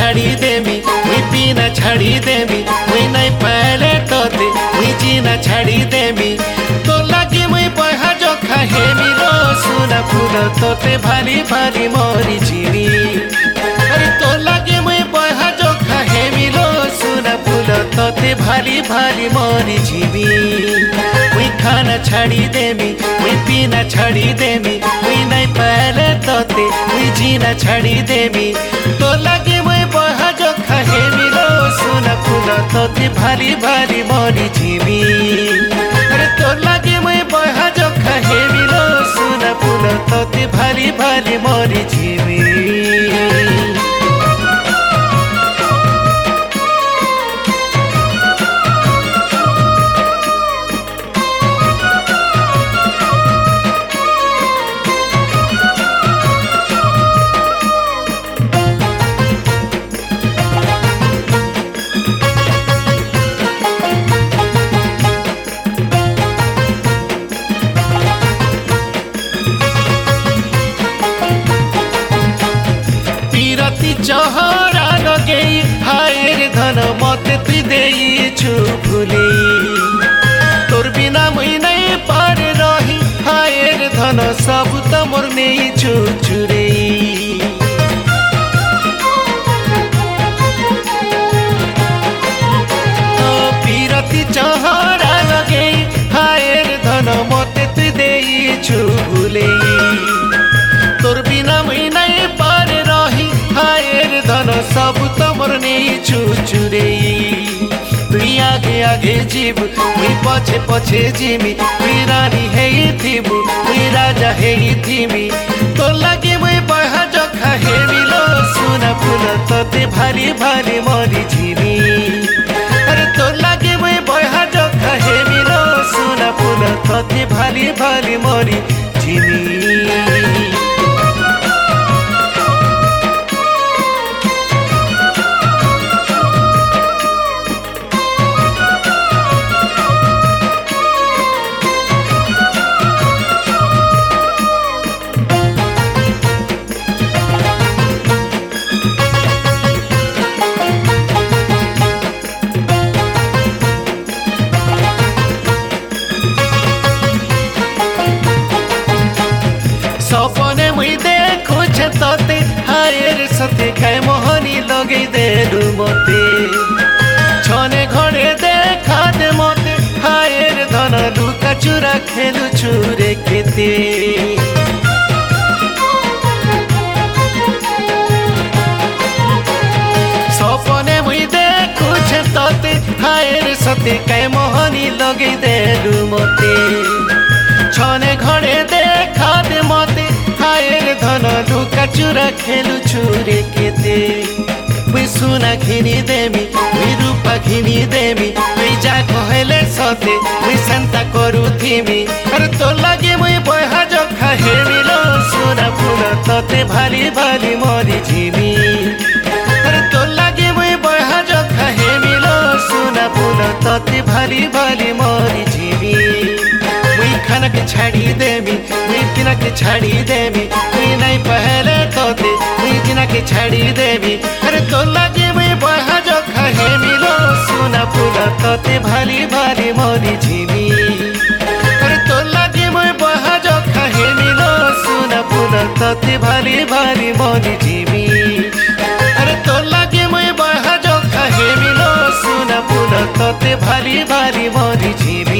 छाड़ी देमी मुई पीना छाड़ी देमी मुई नहीं पहले तोते मुई जीना छाड़ी देमी तो लगी मुई बहा जो खाहे मिलो सुना फूल तोते भाली भाली मोरी जीवी अरे तो लगी मुई बहा जो खाहे मिलो सुना फूल तोते भाली भाली मोरी जीवी मुई खाना छाड़ी देमी मुई पीना छाड़ी देमी मुई नहीं पहले तोते मुई जीना छाड़ी देमी तो लगे मुई बहा जो खाहे मिलो सुना फूल तोते भाली भाली मोरी जीवी अरे तो लगे मुई बहा जो खाहे मिलो सुना फूल तोते भाली भाली मोरी जीवी चहरा लगे हायर धन मते तुई देइछु भूली तोर बिना मुई नहीं पार रही हायर धन सब त मोर नेइछु चुरे पीरती चहरा लगे हायर धन मते तुई देइछु भूली तोर बिना मुई नहीं पार रही हायर धन सब तमर नेइछु चुरे तुई आगे आगे जीव मुई पछे पछे जीमी तुई रानी हेई थीबु तुई राजा हेई थीमी तो लगे मुई बहा जो खाहे मिलो सुना फूल तोते भाली भाली मोरी जीवी अरे तो लगे मुई बहा जो खाहे मिलो सुना फूल तोते भाली भाली मोरी जीवी सपने मुई देखो तोते हायर सते काय मोहनी लगे देलु मते छने घड़े देखा दे मते हायर धन लुका चुरा खेलु चुरे केते सपने मुई देखो तोते हायर सते काय मोहनी लगे देलु मते छने घड़े देखा दे मते हायर धन लुका चुरा खेलु चुरे केते मुई सुना घिनी देमी मुई रूपा घिनी देमी मुई जा कहले सते मुई संता करू थीमी अरे तो लगे मुई बहा जो खाहे मिलो सुना फूल तोते भाली भाली मोरी जीवी अरे तो लगे मुई बहा जो खाहे मिलो सुना फूल तोते भाली भाली मोरी जीवी मुई खाना के छाड़ी देमी मुई पीना के छाड़ी देमी मुई नहीं पहले तोते मुई जीना के छाड़ी देमी अरे तो लगे मुई बहा जो खाहे मिलो सुना फूल तोते भाली भाली मोरी जीवी अरे तो लगे मुई बहा जो खाहे मिलो सुना फूल तोते भाली भाली मोरी जीवी अरे तो लगे मुई बहा जो खाहे मिलो सुना फूल तोते भाली भाली मोरी जीवी।